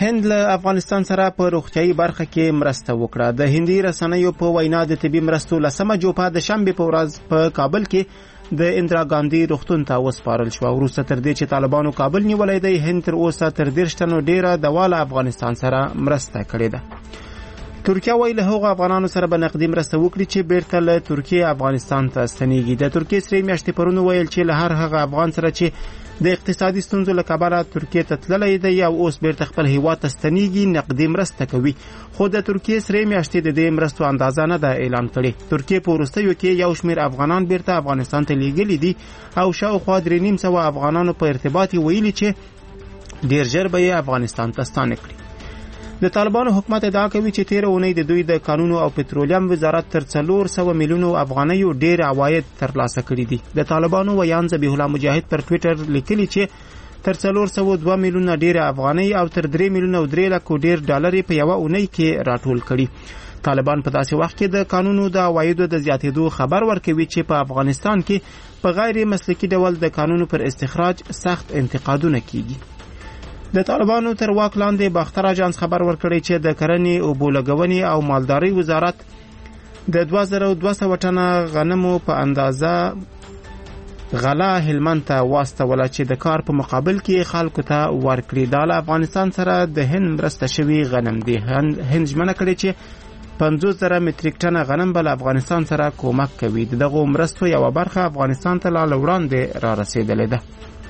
هند له افغانستان سره په روغتیايي برخه کې مرسته وکړه. د هندي رسنیو په وینا د طبي مرستو لسمه جوپه د شنبې په ورځ په کابل کې د اندرا ګاندھی روغتون ته وسپارل شو. وروسته تر دې چې طالبانو کابل نیولی دی، هند تر اوسه تر 30 تنو ډیره دواله افغانستان سره مرسته کړې ده. ترکیه وایي له هغو افغانانو سره به نقدي مرسته وکړي چې بیرته له ترکیې افغانستان ته ستنېږي. د ترکیې سرې میاشتې پرون ویل چې له هر هغه افغان سره چې د اقتصادي ستونزو له کبله ترکیې ته تللی دی او اوس بیرته خپل هیواد ته ستنېږي نقدي مرسته کوي. خو د ترکیې سرې میاشتې د دې مرستو اندازه نه ده اعلان کړې. ترکیې په وروستیو کې یو شمېر افغانان بیرته افغانستان ته لیږلي دي او شاوخوا 3.5 افغانانو په ارتباط ویلي چې ډېر ژر به یې افغانستان ته ستانه کړي. د طالبانو حکومت ادعا کوي چې تیره اونۍ د دوی د کانونو او پټرولیم وزارت تر 400 میلیونو افغانیو ډېر عواید ترلاسه کړي دي. د طالبانو ویان ذبیح الله مجاهد پر ټویټر لیکلي چې تر 402 میلیونه ډېر افغانۍ او تر 3 میلیونه او 3 لک ډېر ډالر په یو اونۍ کې راټول کړي. طالبان په داسې وخت کې د قانونو د عوایدو د زیاتېدو خبر ورکوي چې په افغانستان کې په غیر مسلکي ډول د قانونو پر استخراج سخت انتقادونه کیږي. د طالبانو تر واک لاندې باختر اژانس خبر ورکړی چې د کرنې، اوبو لګونې او مالدارۍ وزارت د 2200 ټنه غنمو په اندازه غله هلمند ته واستوله چې د کار په مقابل کې خلکو ته ورکړي. دا له افغانستان سره د هند مرسته شوي غنم دی. هند ژمنه کړې چې 50,000 متریک ټنه غنم به له افغانستان سره کومک کوي. دغه مرستو یوه برخه افغانستان ته لا وړاندې را رسېدلې ده.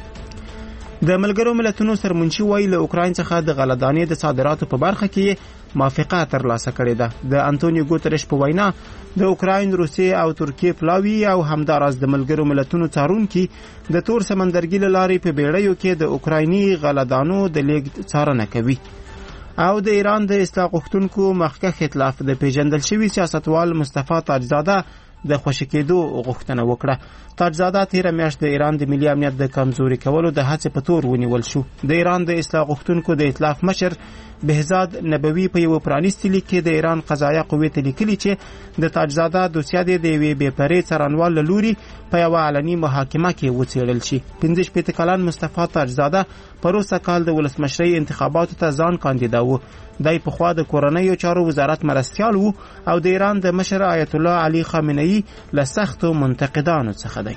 د ملګرو ملتونو سرمنشي وایي له اوکراین څخه د غلهدانې د صادراتو په برخه کې موافقه ترلاسه کړې ده. د انټونیو ګوترش په وینا د اوکراین، روسیې او ترکیې پلاوي او همداراز د ملګرو ملتونو څارونکي د تور سمندرګي له لارې په بیړیو کې د اوکرایني غلهدانو د لیږد څارنه کوي. او د ایران د اصلاح غوښتونکو مخکښ ائتلاف د پیژندل شوي سیاستوال مصطفی تاجزاده د خوشی کېدو غوښتنه وکړه. تاجزاده تیره میاشت د ایران د ملي امنیت د کمزوري کولو د هڅې په تور ونیول شو. د ایران د اصلاح غوښتونکو د ائتلاف مشر بهزاد نبوي په یو پرانیستي لیک کې د ایران قضایه قوې ته لیکلي چې د تاجزاده دوسیه د یوې بې پرې څارنوال له لوري په یوه علني محاکمه کې وڅېړل شي. 15 کلن مصطفی تاجزاده پروسه کال د ولسمشرۍ انتخاباتو ته ځان کاندیداوه. دای پخوا د کورنیو چارو وزارت مرستیال وو او د ایران د مشر آیت الله علي خامنه‌ای له سختو منتقدانو څخه دی.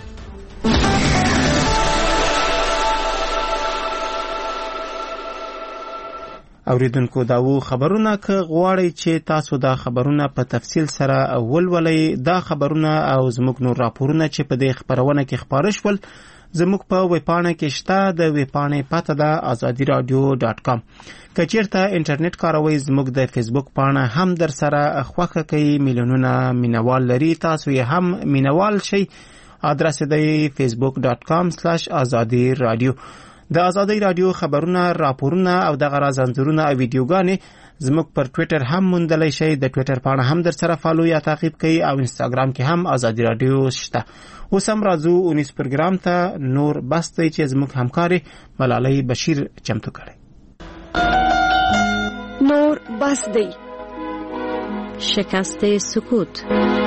اوریدونکو داو خبرونه که غواړئ چې تاسو دا خبرونه په تفصیل سره ولولئ، دا خبرونه او زموږ نور راپورونه چې په دې خبرونه کې خپاره شول زموږ په ویبپاڼه کې شته. د ویبپاڼې پته ده azadiradio.com. که چیرته انټرنیټ کاروئ زموږ د فیسبوک پاڼه هم در سره خوښه کوي. میلیونونه مینوال لري، تاسو یې هم مینوال شئ. ادرس دی facebook.com/azadiradio. د ازادۍ رادیو خبرونه، راپورونه او دغه راز انځورونه او ویډیوګانې زموږ پر ټویټر هم موندلی شئ. د ټویټر پاڼه هم در سره فالو یا تعقیب کړئ او انستاګرام کې هم ازادي رادیو شته. اوس هم راځو 19 پروګرام ته. نور بس دی چې زموږ همکارې ملالۍ بشیر چمتو کړی. نور بس دی. شکست سکوت.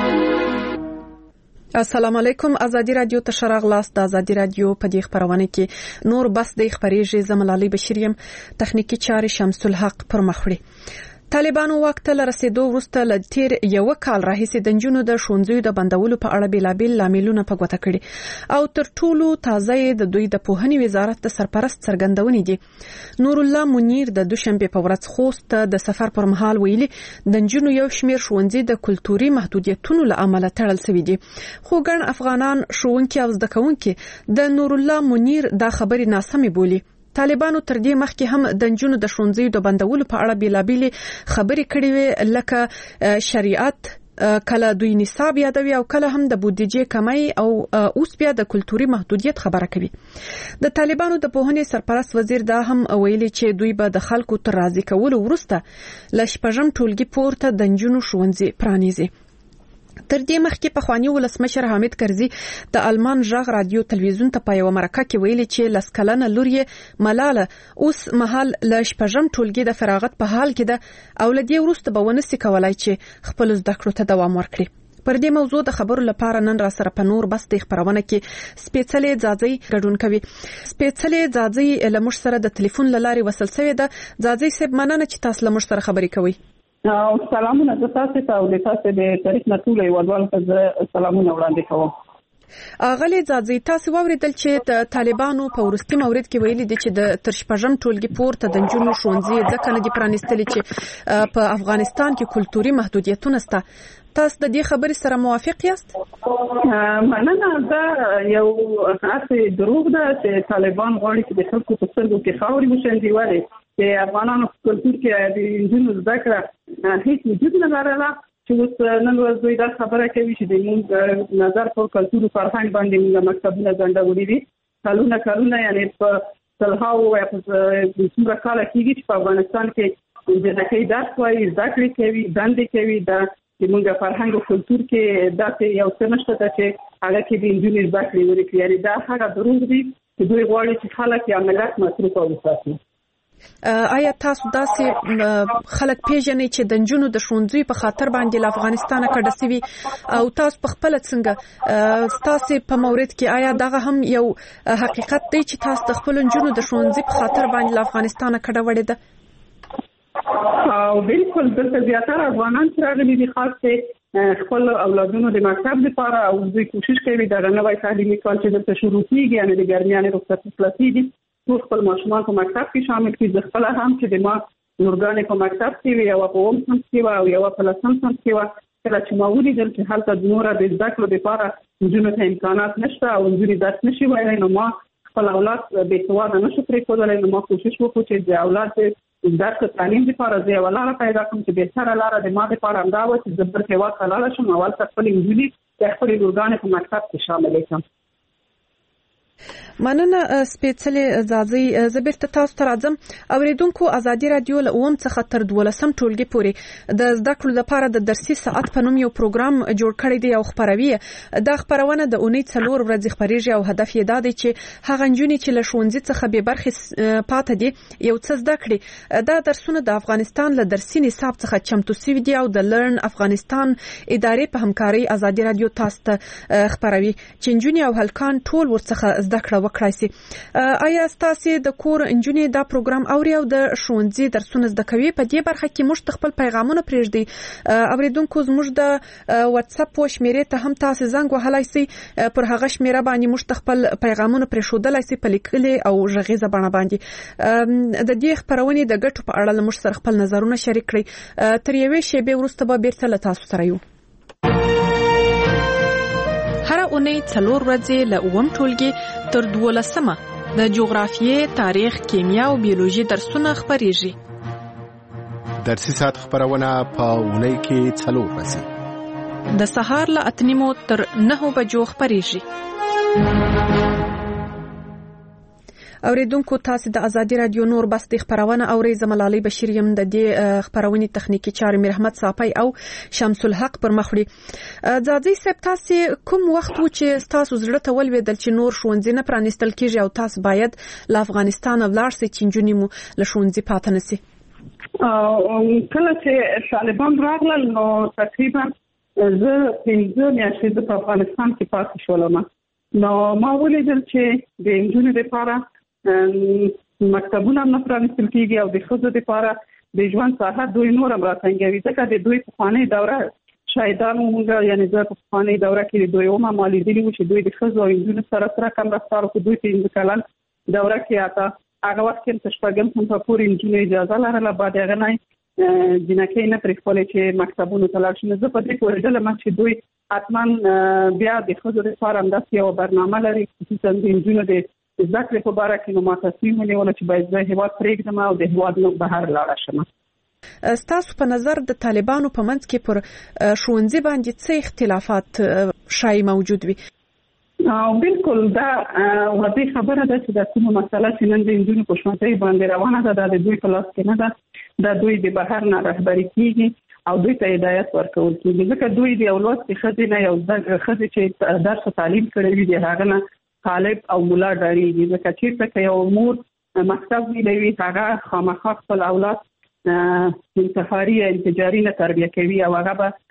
السلام علیکم. ازادي رادیو ته شراغلاست. د ازادي رادیو په دې خبرونه کې نور بس د خبرېږي. زملالي بشیریم، تخنیکی چارې شمس الحق پر مخوړي. طالبانو واک ته رسیدو وروسته ل تیر یو کال راهیسې د نجونو د ښوونځیو د بندولو په اړه بیلابیل لاملونه په ګوته کړي او تر ټولو تازه د دوی د پوهنې وزارت د سرپرست څرګندونې دي. نور الله منیر د دوشنبه په ورځ خوست د سفر پر مهال ویلي د نجونو یو شمیر ښوونځي د کلتوري محدودیتونو له امله تړل شوي دي. خو ګڼ افغانان ښوونکي او زده کوونکي د نور الله منیر دا خبرې ناسمې بولي. طالبانو تر دې مخکې هم د نجونو د ښوونځیو د بندولو په اړه بیلابیل خبرې کړې وې، لکه شریعت، کله دوی نصاب یادوي او کله هم د بودیجې کمی او اوس بیا د کلتوري محدودیت خبره کوي. د طالبانو د پوهنې سرپرست وزیر دا هم ویلي چې دوی به د خلکو تر راضي کولو وروسته ل شپږم ټولګي پورته د نجونو ښوونځي پرانیزي. تر دې مخکې پخوانی ولسمشر حامد کرزي د آلمان ژغ رادیو تلویزیون ته په یو مرکه کې ویلي چې لسکلنه لور یې ملاله اوس مهال ل شپږم ټولګي د فراغت په حال کې ده او له دې وروسته به ونسي کولای چې خپل زده کړو ته دوام ورکړي. پر دې موضوع د خبرو لپاره نن را سره په نور بس د خبرونه کې سپېڅلې ځاځي ګډون کوي. سپېڅلې ځاځي له موږ سره د ټلیفون لارې وصل شوې ده. ځاځي صاحب مننه چې تاسو له موږ سره خبرې کوي. سلامونه تاسو ته او تاسو د تاریخ نټولې ودوال ته سلامونه وړاندې کوم. اغلی ځاځي تاسو ووریدل چې د طالبانو په ورستي مورید کې ویلي دي چې د ترشپژم ټولګي پورته د جنونو ښوونځي ځکه نه دي پرانستلي چې په افغانستان کې کلتوري محدودیتونه شته. تاسو د دې خبرې سره موافق یاست؟ مننه. دا یو اساسي دروغ ده چې طالبان غواړي چې د خلکو په سترګو کې خاورې وشیندي، ولې چې افغانانو په کلتور کې د جنونو زده کړه هیڅ وجود نه لرله. چې اوس نن ورځ دوی دا خبره کوي چې د موږ نظر په کلتور او فرهنګ باندې موږ مکتبونه ځنډولي دي. کلونه یعنی په سلهاو یا په څومره کاله کېږي چې په افغانستان کې جنکۍ درس وایي، زده کړې کوي، دندې کوي. دا چې موږ فرهنګ او کلتور کې داسې یو څه نشته چې هغه کې د نجونې زده کړې وکړي. یعنې دا هغه دروغ دي چې دوی غواړي چې خلک یا ملت مصروف وساتي. آیا تاسو داسې خلک پیژنئ چې د نجونو د ښوونځي په خاطر باندې له افغانستانه کډه سوي او تاسو په خپل څنګه تاسو په مورید کې آیا دغه هم یو حقیقت دی چې تاسو د خپل نجونو د ښوونځي په خاطر باندې له افغانستانه کډه وړې ده؟ او بالکل دلته زیاتره افغانان چې راغلي دي خاص خپل اولادونو د مکتب لپاره او دوی کوشش کوي د نوی تعلیمي کال چې دلته شروع کیږي یعنې د ګرمیانې رخصتي خلاصېږي ټول خپل ماشومان په مکتب کې شامل کړي. زه خپله هم چې د ما لورګانې په مکتب کې وي، یوه په اوم صنف کې وه او یوه په لسم صنف کې وه. کله چې ما ولیدل چې هلته نوره د زده کړو لپاره نجونو ته امکانات نشته او نجونې درس نشي ویلی، نو ما خپل اولاد بېسواده نشو پرېښودلی. نو ما کوشش وکړو چې د اولاد د درس تعلیم لپاره زه یوه لاره پیدا کړم چې بهتره لاره د ما لپاره همدا وه چې زه بل هېواد ته لاړه شم او هلته خپلې نجونې یا خپلې لورګانې په مکتب کې شاملې کړم. مننه سپېڅلې ځاځي. زه بیرته تاسو ته راځم. اوریدونکو ازادي رادیو له 9 څخه تر 12 ټولګي پورې د زده کړو لپاره د درسي ساعت په نوم یو پروګرام جوړ کړی دی او خبروي. دا خبرونه د اونۍ 4 ورځې خبريږي او هدف یې دا دی چې هغه نجونې چې له ښوونځي څخه به برخې پاتې دي یو څه زده کړي. دا درسونه د افغانستان له درسي نصاب څخه چمتو شوي دي او د لرن افغانستان ادارې په همکارۍ ازادي رادیو تاسو ته خبروي چې نجونې او هلکان ټول ورڅخه زده کړه وکړای شي. آیا تاسو د کور انجونې دا پروګرام اوري او د ښوونځي درسونه زده کوي؟ په دې برخه کې موږ خپل پیغامونه پرېږدي. اوریدونکو زموږ د واتس اپ شمیرې ته هم تاسو زنګ وهلای شئ. پر هغه شمیره باندې موږ خپل پیغامونه پرېښودلای شئ په لیکلي او غږیزه بڼه باندې. د دې خبرونې د ګټو په اړه موږ سره خپل نظرونه شریک کړئ. تر یوې شېبې وروسته به بیرته له تاسو سره یو. هر اونۍ 4 ورځې له 9 ټولګي تر 12 د جغرافیې، تاریخ، کیمیا او بیولوژي درسونه خبريږي. درسي ساعت خبرونه په اونۍ کې 4 ورځې د سهار له 8 تر 9 بجو خبريږي. اوریدونکو تاسو د ازادي رادیو نور بس د خبرونه اوري. زملالي بشیر یم د دې خبرونې تخنیکی چارې مرحمت صافی او شمس الحق پر مخوري. ځاځي صاحب تاسو کوم وخت و چې تاسو زړه ته ولویدل چې نور ښوونځي نه پرانستل کیږي او تاسو باید له افغانستان ولاړ شئ چې نجونې مو له ښوونځي پاتې نشي؟ کله چې طالبان راغلل نو تقریبا زه 15 میاشتې په افغانستان کې پاتې شولم. نو ما ولیدل چې د نجونو لپاره مکتبونه نه پرانستل کیږي او د ښځو لپاره د ژوند ساحه دوی نور هم راڅنګوي. ځکه د دوی پخوانۍ دوره شاهدانو موږ یعنې زه په پخوانۍ دوره کې د دوی ما لیدلي وو چې دوی د ښځو او نجونو سره کم رفتار وکړو. دوی 15 کلن دوره کې هغه وخت کې تر شپږم صنف پورې نجونې اجازه لرله، بعد هغه نه جنکۍ نه پرېښودلې چې مکتبونو ته لاړ شي. نو زه په دې پوهېدلم چې دوی حتما بیا د ښځو لپاره همداسې یوه برنامه لري خصوصا د نجونو د زده کړې په باره کې. نو ما تصمیم ونیوله چې باید زه هېواد پرېږدم او د هېواد نه بهر لاړه شم. ستاسو په نظر د طالبانو په منځ کې پر ښوونځي باندې څه اختلافات شایي موجود وي؟ بالکل دا واضح خبره ده چې دا کومه مسله چې نن د نجونو په ښوونځي باندې روانه ده دا د دوی په لاس کې نه ده. دا دوی د بهر نه رهبري کیږي او دوی ته هدایت ورکول کیږي. ځکه دوی د اولاد ښځې نه یو ښځې چې درس او تعلیم کړی وي د هغه نه طالب او مولا ډارېږي. ځکه چېرته که یو مور مکتب ویلوي هغه خامخا خپل اولاد انتحاري یا انفجاري نه تربیه کوي او هغه به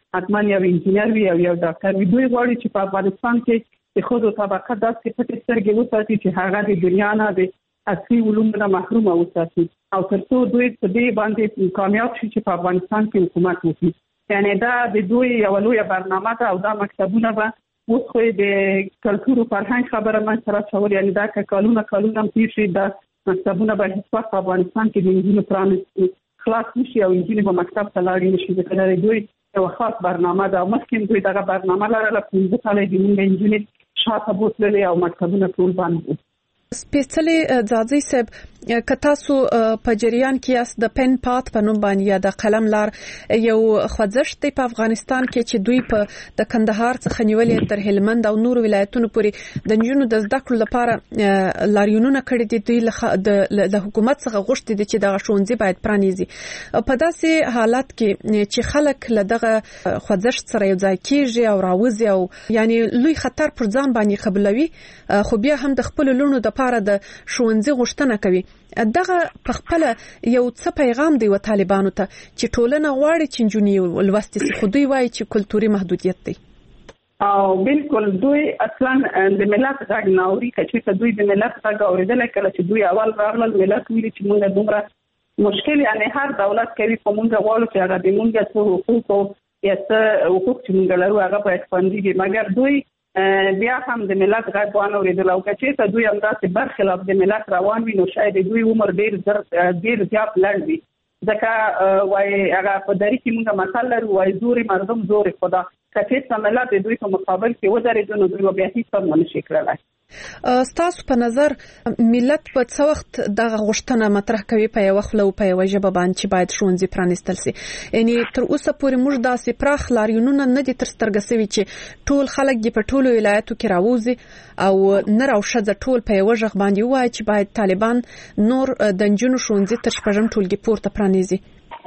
حتما یو انجینر وي او یو ډاکټر وي. دوی غواړي چې په افغانستان کې د ښځو طبقه داسې پټې سترګې وساتي چې هغه د دنیا نه د اصلي علومو نه محروم وساتي او ترڅو دوی په دې باندې کامیاب شي چې په افغانستان کې حکومت وکړي. یعنی دا د دوی یو لویه برنامه ده او دا مکتبونه به اوس خو د کلتور او فرهنګ خبره من سره شول. یعنی دا که کلونه تیر شي دا مکتبونه به هیڅ وخت په افغانستان کې د انجینو پرانیستي خلاص نشي او انجینې به مکتب ته لاړې نشي. ځکه دا دوی یو خاص برنامه ده او مخکې دوی دغه برنامه لرله. 15 کاله د موږ انجینې شاته بوتللې او مکتبونه ټول بند وو. سپیڅلې ځاځي صاحب که تاسو په جریان کې یاست د پن پات په نوم باندې یا د قلم لار یو خوځښت دی په افغانستان کې چې دوی په د کندهار څخه نیولې تر هلمند او نور ولایتونو پورې د نجونو د زده کړو لپاره لاریونونه کړي دي. دوی د حکومت څخه غوښتي دي چې د ښوونځي باید پرانیزي. په داسې حالت کې چې خلک له دغه خوځښت سره یو ځای کیږي او راوځي او یعنی لوی خطر پر ځان باندې قبلوي خو بیا هم د خپل لونو د لپاره د ښوونځي غوښتنه کوي. دغه په خپل یو څه پیغام دی و طالبانو ته چې ټولنه غواړي چې نجونې ولوستي سي خو دوی وایي چې کلتوري محدودیت دی. او بالکل دوی اصلا د ملت غږ ناوري چې دوی د ملت غږ اوریدل کله چې دوی اول راغلل ملت ویلي چې موږ دومره مشکل یعنی هر دولت کوي په موږ غواړو چې هغه د موږ څه حقوق یا څه حقوق چې موږ لرو هغه باید خوندي وي. مګر دوی بیا هم د ملت غږ وانه اوریدل او چې دوی هم داسې برخلاف د ملت روان وي نو شاید دوی عمر ډیر زیات لږ وي. ځکه وای هغه په دری کې موږ مثال لرو وای زوري مردم زوري خدا کچې ملت دوی په مقابل کې ودرېدل نو دوی بیا هیڅ هم نشي کولای. ستاسو په نظر ملت په څو وخت دغه غوښتنه مطرح کوي په یو خپل او په یو ژبه باندې چې باید ښوونځي پرانیستل شي؟ یعنی تر اوسه پورې موږ داسې پراخ لاریونونه نه دي تر سترګې سوي چې ټول خلک د په ټولو ولایتو کې راوځي او نر او ښځه ټول په یو ژغ باندې وایي چې باید طالبان نور د نجونو ښوونځي تر شپږم ټولګي پورته پرانیزي.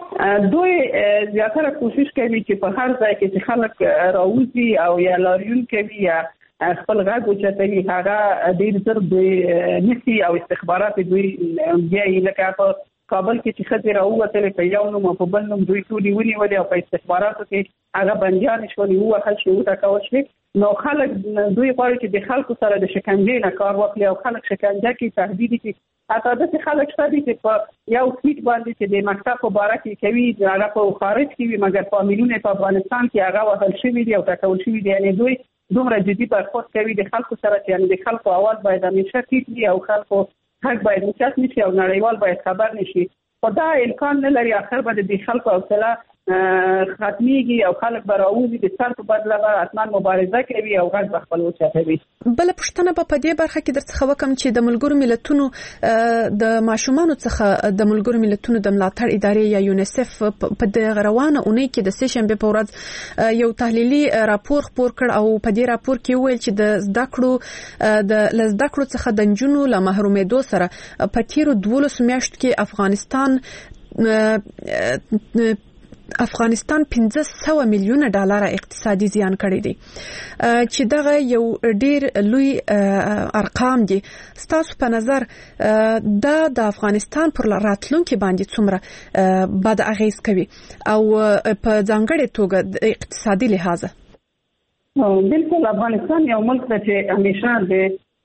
دوی زیاتره کوشش کوي چې په هر ځای کې چې خلک راوځي او یا لاریون کوي یا خپل غږ اوچتوي هغه ډېر زر دوی نسي او استخبارات دوی بیا یې لکه په کابل کې چې ښځې راووتلې په یو نوم او په بل نوم دوی ټولې ونیولې او په استخباراتو کې هغه بندیانې شولې ووهل شي وټکول شي. نو خلک دوی غواړي چې د خلکو سره د شکنجې نه کار واخلي او خلک شکنجه کې تهدید کې حتی داسې خلک شته دي چې په یو ټویټ باندې چې د مکتب په باره کې کوي هغه په خارج کې وي مګر فامیلونه په افغانستان کې هغه وهل شوي دي او ټکول شوي دي. یعنی دوی دومره جدي برخورد کوي د خلکو سره چې یعنی د خلکو اواز باید همیشه ټیټ وي او خلکو حق باید اوچت نشي او نړیوال باید خبر نشي. خو دا امکان نه لري اخر به د خلکو حوصله ختميږي او خلک به راوځي د سر په بدله به حتما مبارزه کوي او غږ خپل اوچتوي. بل پښتنه په دې برخه کې درڅخه وکم چې د ملګرو ملتونو د ماشومانو څخه د ملګرو ملتونو د ملاتړ ادارې یا یونیسف په دغه روانه اونۍ کې د سه شنبه په ورځ یو تحلیلي راپور خپور کړ او په دې راپور کې ویل چې د زده کړو څخه د نجونو له محرومېدو سره په تیرو 12 میاشتو کې افغانستان 1500 میلیونه ډالر اقتصادي زیان کړی دی چې دغه یو ډیر لوی ارقام دي. ستاسو په نظر دا د افغانستان پر راتلونکي باندې څومره بد اغیز کوي او په ځانګړې توګه د اقتصادي لحاظ؟ بالکل افغانستان یو ملک دی چې همیشه د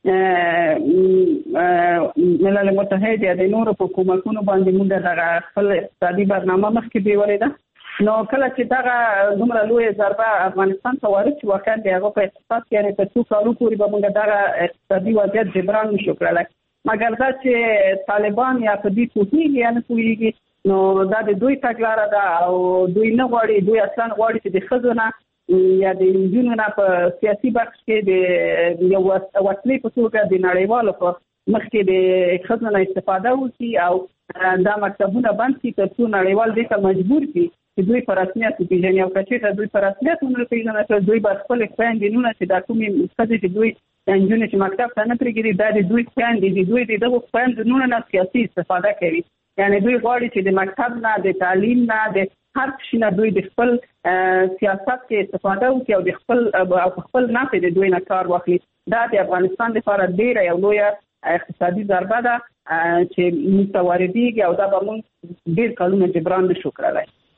ملل متحد یا د نورو حکومتونو باندې موږ د خپل اقتصادي برنامه مخکې بیولې ده. نو کله چې دغه دومره لوی ضربه افغانستان ته وارد شي واقعا د هغه په اقتصاد کې یعنې په څو کالو پورې به موږ دغه اقتصادي وضعیت جبران نشو کړلی. مګر دا چې طالبان یا په دې پوهېږي یا نه پوهېږي نو دا د دوی تګلاره ده او دوی نه غواړي دوی اصلا غواړي چې د ښځو نه یا د نجونو نه په سیاسي بخش کې د یو وسلې په توګه د نړیوالو په مخ کې د ښځو نه استفاده وکړي او دا مکتبونه بند کړي تر څو نړیوال دې ته مجبور کړي چې دوی په رسمیت وپېژني او که چېرته دوی په رسمیت ونه پېژني دوی به خپل خویندې نونه چې دا کومې ښځې چې دوی نجونې چې مکتب ته نه پرېږدي دا د دوی خویندې دي دوی د دغو خویندو نونه نه سیاسي استفاده کوي. یعنی دوی غواړي چې د مکتب نه د تعلیم نه د هر شي نه دوی د خپل سیاست کې استفاده وکړي او د خپل نفع د دوی نه کار واخلي. دا د افغانستان لپاره ډېره یو لویه اقتصادي ضربه ده چې موږ ته واردېږي او دا به موږ ډېر کلونه جبران نشو کړلی.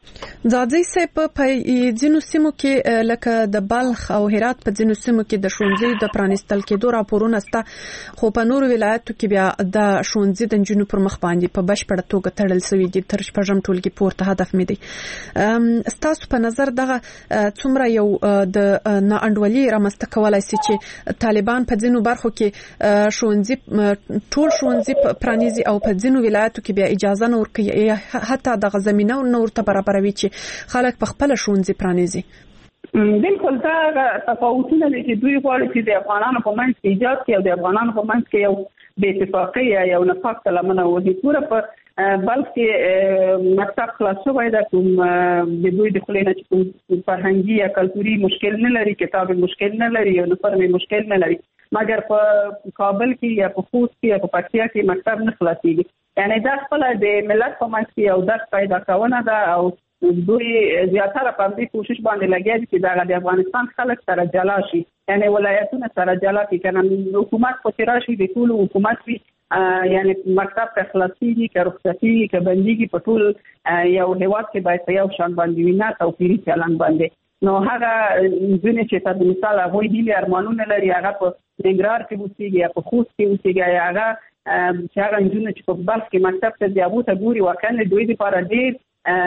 ځاځي صاحب په ځینو سیمو کې لکه د بلخ او هرات په ځینو سیمو کې د ښوونځي د پرانیستل کېدو راپورونه ستا خو په نورو ولایتو کې بیا د ښوونځي د نجونو پر مخ باندې په بشپړه توګه تړل شوی دي تر شپږم ټولګي پورته هدف مې دی. ستاسو په نظر دغه څومره یو د ناانډولي رامنځته کولای شي چې طالبان په ځینو برخو کې ښوونځي ټول ښوونځي پرانیزي او په ځینو ولایتو کې بیا اجازه نه ورکوي حتی دغه زمينه نه ورته برابروي چې خلک په خپل ښوونځي پرانیزي؟ بالکل دا تفاوتونه دي چې دوی غواړي چې د افغانانو په منځ کې ایجاد کړي او د افغانانو په منځ کې یو بې اتفاقي یا یو نفاق لمنه ودی پوره په بلکې مکتب خلاص شوی دا کوم د دوی د خلینو چې کوم فرهنګي یا کلتوري مشکل نه لري، کتاب مشکل نه لري، یونیفورم مشکل نه لري، مګر په کابل کې یا په خوست کې یا په پکتیا کې مکتب نه خلاصيږي. یعنی دا خپل د ملت په منځ کې یو درس پیدا کونه ده او دوی زیاتره په دې کوشش باندې لګیا دي چې د افغانستان خلک سره جلا شي، یعنی ولایتونه سره جلا شي. کنه حکومت خو راشي د ټول حکومت وي، یعنی مکتب ته خلاصيږي که رخصتي که بنديږي په ټول یو هیواد کې باید په یو شان باندې وینا توپیري چلن باندې. نو هغه ځینې چې په مثال هغه هیله ارمانونه لري هغه په ننګرهار کې اوسېږي یا په خوست کې اوسېږي، هغه چې هغه نجونې چې په بلخ کې مکتب ته ځي ته ګوري واقعا دوی لپاره ډېر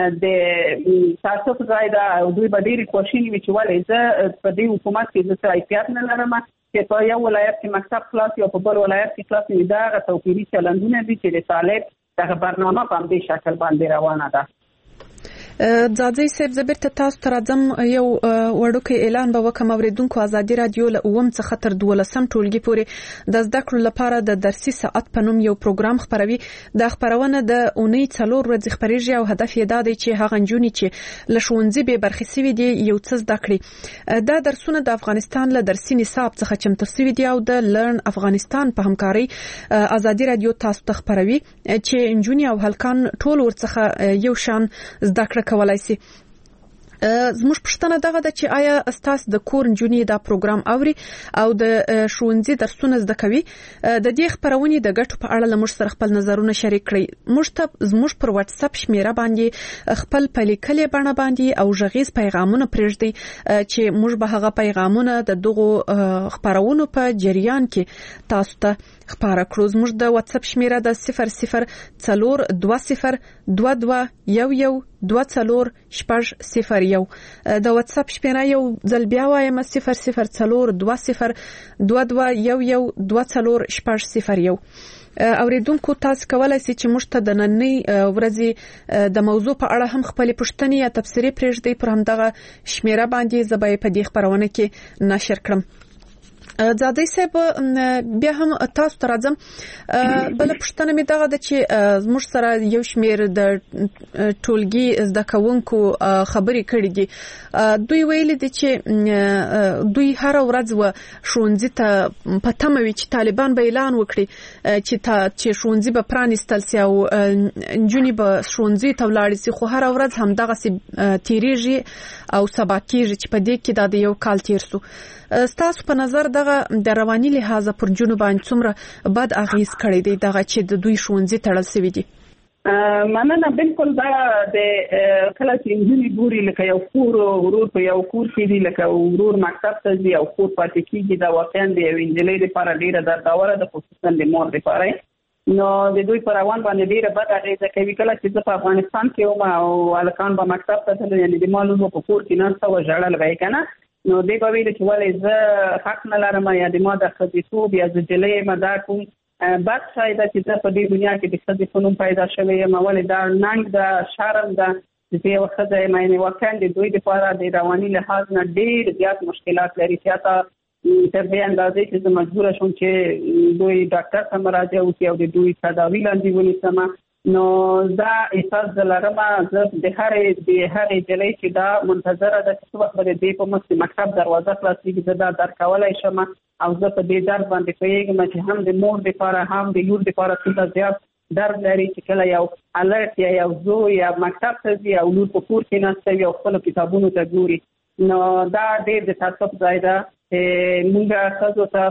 د تاسو په ځای دا دوی به ډېر کوشش وکړي چې ولې زه په دې حکومت کې د صلاحیت نه لرم چې په یو ولایت کې مکتب خلاص یا په بل ولایت کې خلاص وي. دا توپیري چلندونه دي چې د طالب دغه برنامه په دې شکل باندې روانه ده. ځاځي صاحب زبر ته تاسو تر ځم یو وړوکی اعلان به وکم اوریدونکو ازادي رادیو له 9 څخه تر 12 ټولګي پورې د زده کړو لپاره د درسي ساعت په نوم یو پروګرام خبروي. د خبرونه د اونۍ 4 ورځې خبريږي او هدف یې دا دی چې هغه نجونې چې له ښوونځي به برخې سوي دي یو څه زده کړي. دا درسونه د افغانستان له درسي نصاب څخه چمتو سوي دي او د لرن افغانستان په همکاري ازادي رادیو تاسو ته خبروي چې نجونې او هلکان ټول ورڅخه یو شان زده کړه کولای شي. زموږ پښتنه دغه د چې آیا استاس د کور نجونې دا پروګرام اوري او د ښوونځي درسونه زده کوي. د دې خبرونې د ګټو په اړه لمر سره خپل نظرونه شریک کړئ. زموږ پر واتس اپ شمیره باندې خپل پلیکلې بڼه باندې او ژغیز پیغامونه پرېږدي چې موږ به هغه پیغامونه د دغه خبرونو په جریان کې تاسو ته خبره کړو. زموږ د واتس اپ شمیره د 0020111240 د واتس اپ شمیره یو ځل بیا وایم 002022111240. اوریدونکو تاسو کولای شئ چې موږ ته د نننۍ ورځې د موضوع په اړه هم خپل پوښتنې یا تبصرې پرېږدئ پر همدغه شمیره باندې زبې په دې خبرونه کې نشر کړم. ځاځي صاحب بیا هم تاسو ته راځم. بل پښتنه مې دغه د چې موږ سره یو شمیر د ټولګي زده کوونکو خبرې کړې دي. دوی ویل دي چې دوی هر ورځ و ښوونځي ته پته موي چې طالبان به اعلان وکړي چې ښوونځي به پرانیستل سي او نجونې به ښوونځي ته ولاړ سي، خو هر ورځ هم دغه سي تیریږي او سبا کېږي چې په دې کې د یو کال تیر سو. ستاسو په نظر دغه د رواني لحاظ پر جنوب باندې څومره بد اغیز کړی دی دغه چې د دوی ښوونځي تړل شوی دي؟ مننه. بالکل دا د کله چې انجینری ګوري لکه یو کور ورور په یو کور کې دی، لکه ورور مکتب ته ځي او کور پاتې کیږي، دا واقعا د یو انجلۍ لپاره ډیره درداوره ده، خصوصا د مور لپاره. نو د دوی پر روان باندې ډیره بد اغیزه کوي. کله چې په افغانستان کې وم او الکان به مکتب ته تلل، یعنی د معلومو په کور کې نه څو ژړل وای کنه، نو دې په ویل چې ولې زه حق نه لرم یا د ما د خديتوب یا د جلې مدا کوم بد شاید چې په دې دنیا کې د خدای په نوم پیدا شوی یم، ولې دا ننګ د شرم د دې وخت د معنی وکړ د دوی لپاره د رواني لحاظ نه ډېر زیات مشکلات لري. چې تر دې اندازې چې مجبور شوم چې دوی ډاکټر ته مراجعه وکړي او د دوی تداوی لاندې ونیسم. نو دا احساس دلارمه زه د هرې جلې چې دا منتظره ده چې وخت به دې په مکتب دروازه خلاصېږي زه دا درک کولای شم او زه په دې درد باندې پوهېږم چې هم د مور لپاره هم د لور لپاره څومره زیات درد لري چې کله یو الرټ یا یو زوی یا مکتب ته ځي او لور په کور کې ناسته وي او خپلو کتابونو ته ګوري. نو دا ډېر د تعصب ځای ده. موږ ښځو ته په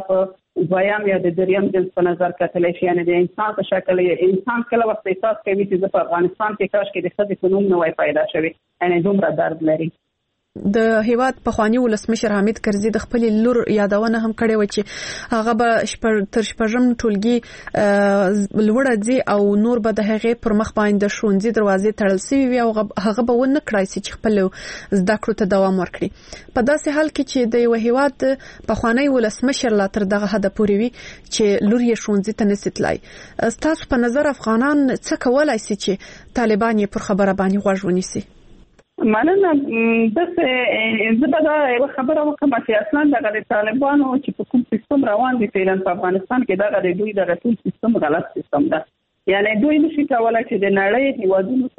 دویم یا د دریم جنس په نظر کتلی شي، یعنې د انسان په شکل انسان کله وخت احساس کوي چې زه په افغانستان کې کاش کې د ښځې په نوم نه وای پیدا شوی، یعنې دومره درد لري. د هیواد پخوانی ولسمشر حامد کرزي د خپل لور یادونه هم کړې و چې هغه به تر شپږم ټولګي لوړه ځي او نور به د هغې پر مخ باندې د ښوونځي دروازې تړل شوي وي او هغه به ونه کړای شي چې خپل زده کړو ته دوام ورکړي. په داسې حال کې چې د یو هیواد پخوانی ولسمشر لا تر دغه حد پورې وي چې لور یې ښوونځي ته نشي تلای، ستاسو په نظر افغانان څه کولای شي چې طالبان یې پر خبره باندې غوږ ونیسي؟ مننه. زه به دا یو خبره وکړم چې اصلا دغه د طالبانو چې په کوم سیستم روان دي فعلا په افغانستان کې دغه د دوی دغه ټول سیستم غلط سیستم ده، یعنی دوی نشي کولای چې د نړۍ هیوادونو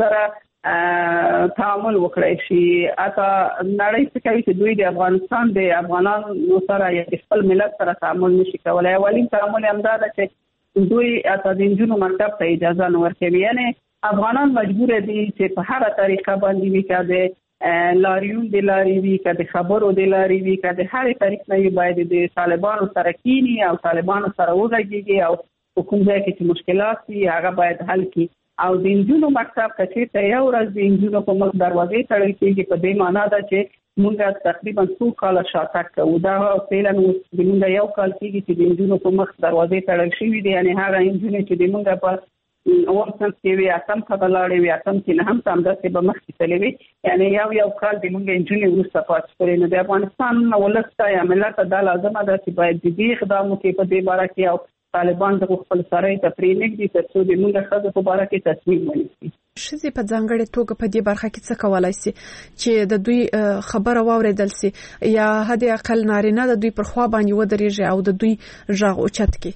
سره تعامل وکړي شي. اته نړۍ څه کوي چې دوی د افغانستان د افغانانو سره یا خپل ملت سره تعامل نشي کولای. اولین تعامل هم دا ده چې دوی اته د انجونو مکتب ته اجازه نه ورکوي، یعنی افغانان مجبور دي چې په هر طریقه باندې وي، که د لاریون د لاري وي، که د خبرو د لاري وي، که د هر طریق نه باید د طالبانو سره کینی او طالبانو سره وغږیږي او په کوم ځای کې چې مشکلات دي هغه باید حل کړي. او د انجونو مکتب که چېرته یو ورځ د انجونو په مخ دروازې تړل کېږي، په دې معنا ده چې موږ تقریبا 2 کاله شاتګ کوو. دا فعلا موږ یو کال کېږي چې د انجونو په مخ دروازې تړل شوي دي، یعنې هغه انجونې چې د موږ په ورسن کې وي اتم ته بلاړې وي اتم کې نه هم تمداسې به مخکې تللی وي، یعنې یو کال د موږ انجونې وروسته پاتې کړی. نو د افغانستان ولس ته یا ملت ته دا لازمه ده چې باید جدي اقدام وکړي په دې باره کې او طالبان د خپل سرای ته پرېنږدي تر څو د موږ ښځو په باره کې تصمیم ونیسي. ښځې په ځانګړې توګه په دې برخه کې څه کولی شي چې د دوی خبره واورېدل شي یا حد اقل نارینه د دوی پر خوا باندې ودرېږي او د دوی غږ اوچت کړي؟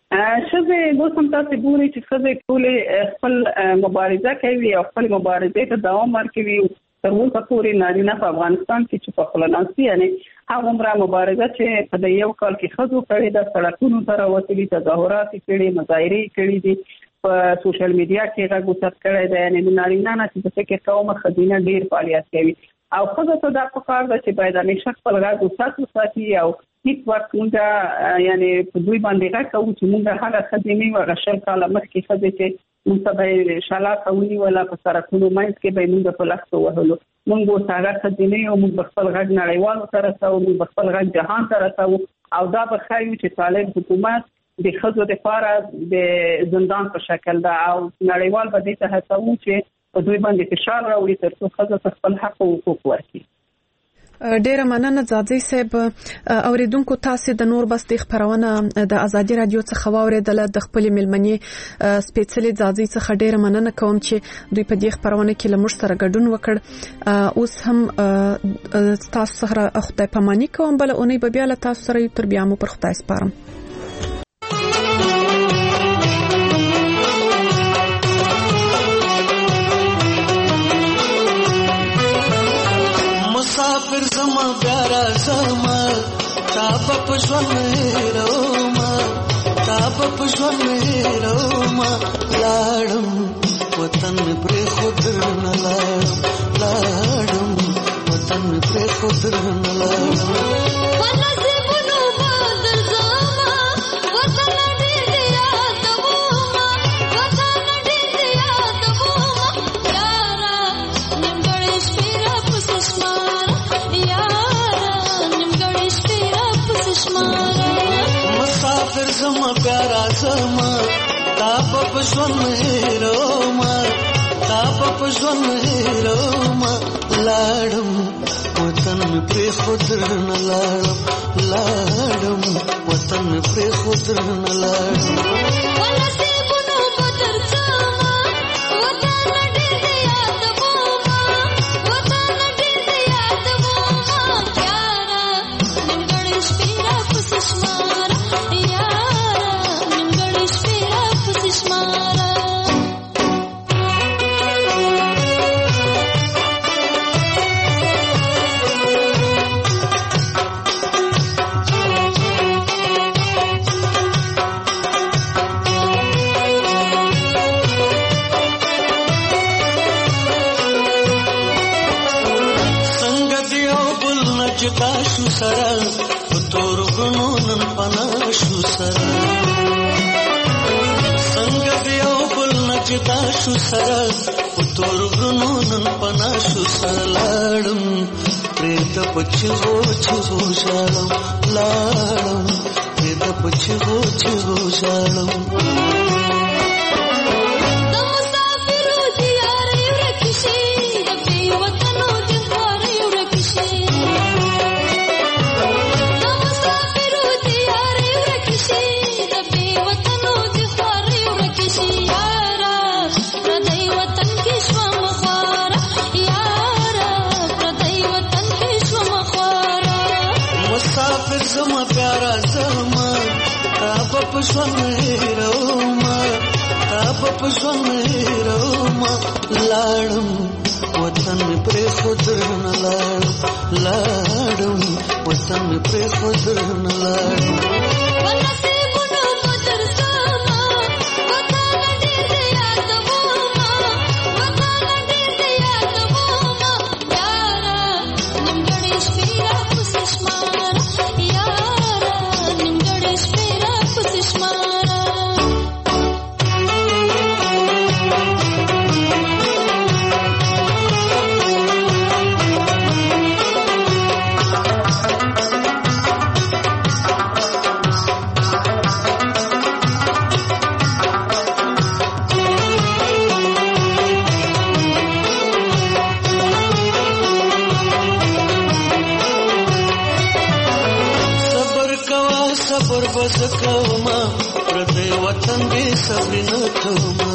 ښځې اوس هم تاسې ګورئ چې ښځې ټولې خپل مبارزه کوي او خپل مبارزې ته دوام ورکوي. تر اوسه پورې نارینه په افغانستان کې چې په خوله ناستي، یعنې هغومره مبارزه چې په د یو کال کې ښځو کړې ده، سړکونو ته راوتلي، تظاهرات یې کړي، مظاهرې کړي دي، په سوشل میډیا کې غږ اوچت کړی دی. یعنې د نارینه نه چې فکر کوم ښځینه ډېر فعالیت کوي او ښځو ته دا پکار ده چې باید همیشه خپل غږ اوچت وساتي او هیڅ وخت موږ یعنې په دوی باندې غږ کوو چې موږ هغه ښځې نه یو هغه 20 کاله مخکې ښځې چې موږ ته به یې شلاقه ونیوله، په سړکونو منځ کې به یې موږ په لښتو وهلو. موږ اوس هغه ښځې نه یو، موږ به خپل غږ نړیوالو ته رسوو، موږ به خپل غږ جهان ته رسوو او دا به ښایي چې طالب حکومت د ښځو دپاره د زندان په شکل ده او نړیوال به دې ته هڅوو چې په دوی باندې فشار راوړي تر څو ښځو ته خپل حق او حقوق ورکړي. ډیره مننه ځاځي صاحب. اوریدونکو تاسو د نور بس د خبرونه د ازادي رادیو څخه واوریدله. د خپل ملمنې سپیشلی ځاځي څخه ډیره مننه کوم چې دوی په دې خبرونه کې له موږ سره ګډون وکړ. اوس هم تاسو سره خدای پاماني کوم، بل اونۍ به بیا له تاسو سره تر بیا مو پر خدای سپارم. مسافر زما پیارا زما تاب پښون هروما تاب پښون هروما لاړم وطن پر خود نه لاړم وطن پر خود نه لاړم ولزمونو بدل زما وطن دې یاد وما وطن دې یاد وما یارا نمګړې شپه پسشما مسافر زما پیارا زما تاب پښون هروما تاب پښون هروما لاړم وطن پر خود نه لاړم وطن پر خود نه لاړم ولسمونو بدر زما وطن دې یاد وما وطن دې یاد وما یارا نمګړې شپه پسشما شو سره څنګه بیا بل نجدا شو سره تور غنو نن پنا شو سره لاړم پرېد پچغو چغو شالم لاړم پرېد پچغو چغو شالم زما پیارا زما تاب پښون هیروما تاب پښون هیروما لاړم وطن پر خود نه لاړم وطن پر خود نه لاړم صبر بس کوما پردې وطن دې صبر نه کوما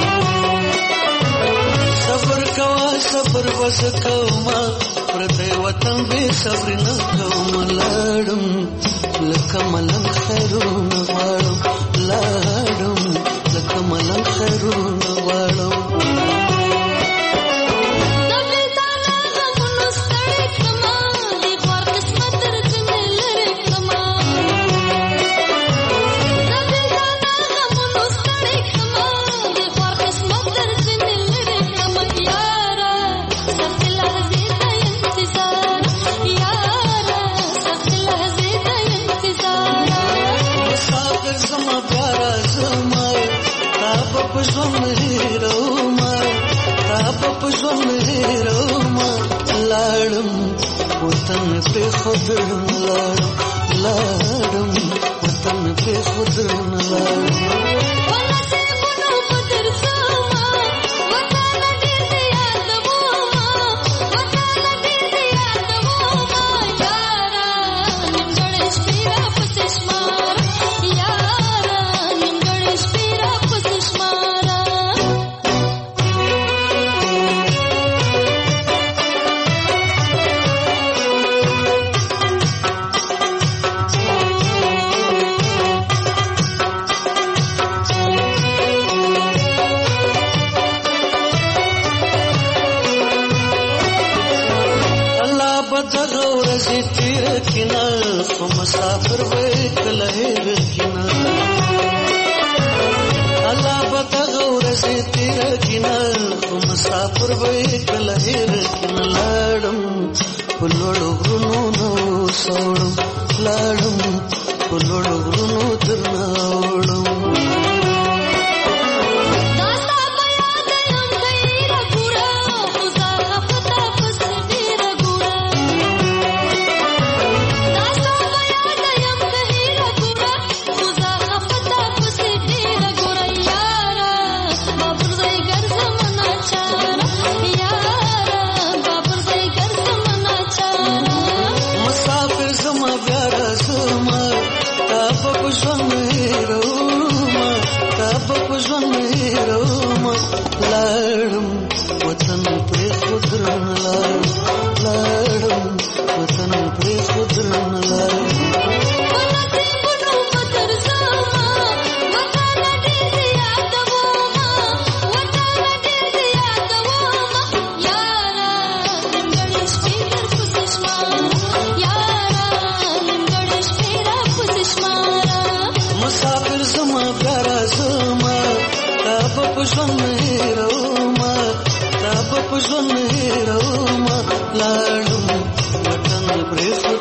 صبر کوا صبر بس کوما پردې وطن دې صبر نه کوما لاړم لکه ملنګ خیرونه غواړم لاړم لکه ملنګ خیرونه غواړم پښون هیروما تاب پښون هیروما لاړم وطن په خود لاړم وطن په خود لاړم مسافر وې کله کینا الله بتغور سي تیر کینا مسافر وې کله کینا لاړم پلوړو غرونو نو سوړم لاړم پلوړو غرونو درناوړم لاړم وطن پر خود نه لاړم وطن پر خود نه لاړم مسافر زما پیارا زما تاب پښون هیروما تاب پښون هیروما لاړم وطن پر